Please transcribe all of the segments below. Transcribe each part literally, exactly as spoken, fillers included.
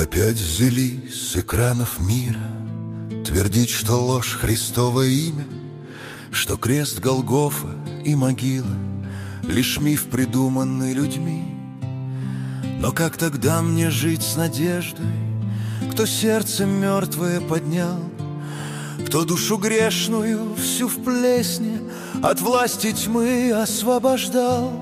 Опять взялись с экранов мира твердить, что ложь Христово имя, что крест Голгофа и могила лишь миф, придуманный людьми. Но как тогда мне жить с надеждой, кто сердце мертвое поднял, кто душу грешную всю в плесне от власти тьмы освобождал?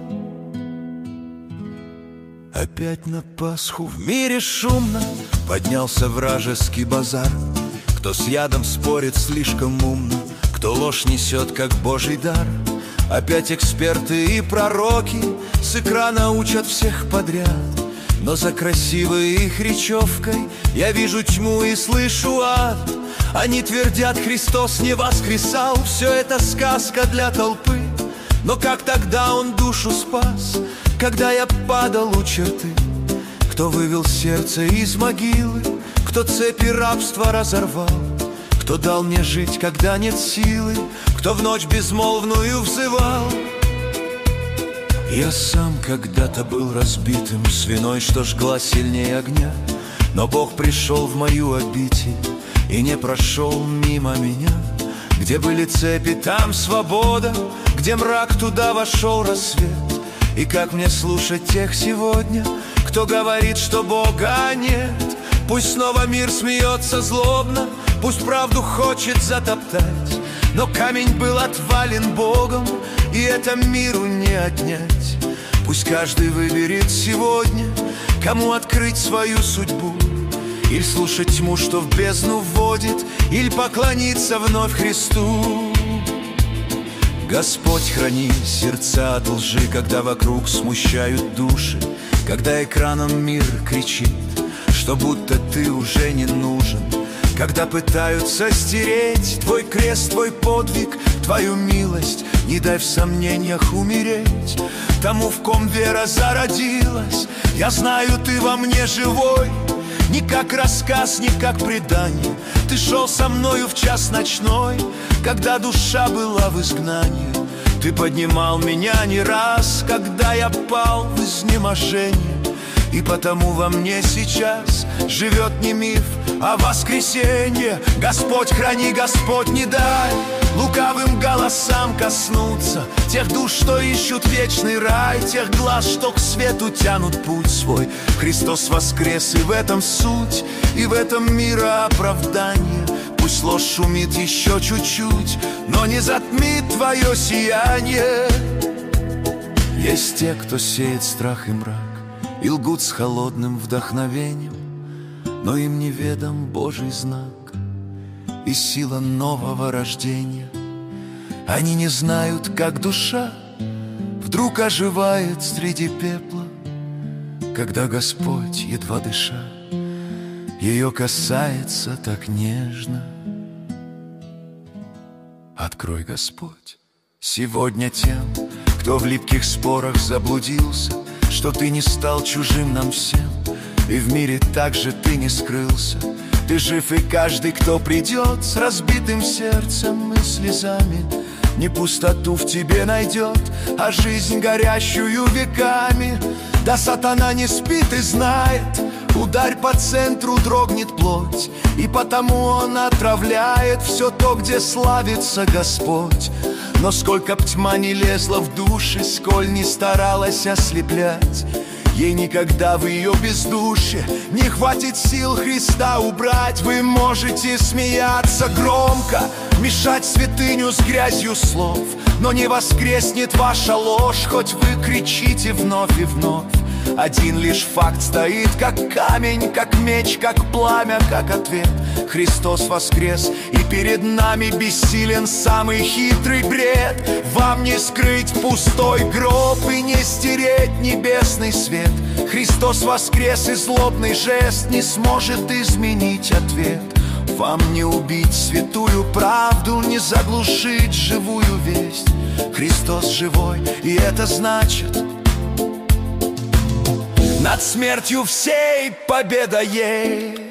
Опять на Пасху в мире шумно поднялся вражеский базар. Кто с ядом спорит слишком умно, кто ложь несет как божий дар. Опять эксперты и пророки с экрана учат всех подряд. Но за красивой их речевкой я вижу тьму и слышу ад. Они твердят, Христос не воскресал, все это сказка для толпы. Но как тогда Он душу спас, когда я падал у черты? Кто вывел сердце из могилы, кто цепи рабства разорвал, кто дал мне жить, когда нет силы, кто в ночь безмолвную взывал. Я сам когда-то был разбитым свиной, что жгла сильнее огня. Но Бог пришел в мою обитель и не прошел мимо меня. Где были цепи, там свобода, где мрак, туда вошел рассвет. И как мне слушать тех сегодня, кто говорит, что Бога нет? Пусть снова мир смеется злобно, пусть правду хочет затоптать, но камень был отвален Богом, и это миру не отнять. Пусть каждый выберет сегодня, кому открыть свою судьбу, или слушать тьму, что в бездну вводит, или поклониться вновь Христу. Господь, храни сердца от лжи, когда вокруг смущают души, когда экраном мир кричит, что будто ты уже не нужен, когда пытаются стереть твой крест, твой подвиг, твою милость. Не дай в сомнениях умереть тому, в ком вера зародилась. Я знаю, ты во мне живой, не как рассказ, не как предание. Ты шел со мною в час ночной, когда душа была в изгнании. Ты поднимал меня не раз, когда я пал в изнеможение. И потому во мне сейчас живет не миф, а воскресенье. Господь, храни, Господь, не дай лукавым голосам коснуться тех душ, что ищут вечный рай, тех глаз, что к свету тянут путь свой. Христос воскрес, и в этом суть, и в этом мира оправдание. Пусть ложь шумит еще чуть-чуть, но не затмит твое сияние. Есть те, кто сеет страх и мрак и лгут с холодным вдохновением, но им неведом Божий знак и сила нового рождения. Они не знают, как душа вдруг оживает среди пепла, когда Господь, едва дыша, ее касается так нежно. Открой, Господь, сегодня тем, кто в липких спорах заблудился, что ты не стал чужим нам всем, и в мире также ты не скрылся. Ты жив, и каждый, кто придет с разбитым сердцем и слезами, не пустоту в тебе найдет, а жизнь, горящую веками. Да сатана не спит и знает, ударь по центру, дрогнет плоть, и потому он отравляет все то, где славится Господь. Но сколько б тьма не лезла в души, сколь не старалась ослеплять, ей никогда в ее бездушье не хватит сил Христа убрать. Вы можете смеяться громко, мешать святыню с грязью слов, но не воскреснет ваша ложь, хоть вы кричите вновь и вновь. Один лишь факт стоит, как камень, как меч, как пламя, как ответ. Христос воскрес, и перед нами бессилен самый хитрый бред. Вам не скрыть пустой гроб и не стереть небесный свет. Христос воскрес, и злобный жест не сможет изменить ответ. Вам не убить святую правду, не заглушить живую весть. Христос живой, и это значит: над смертью всей победа есть.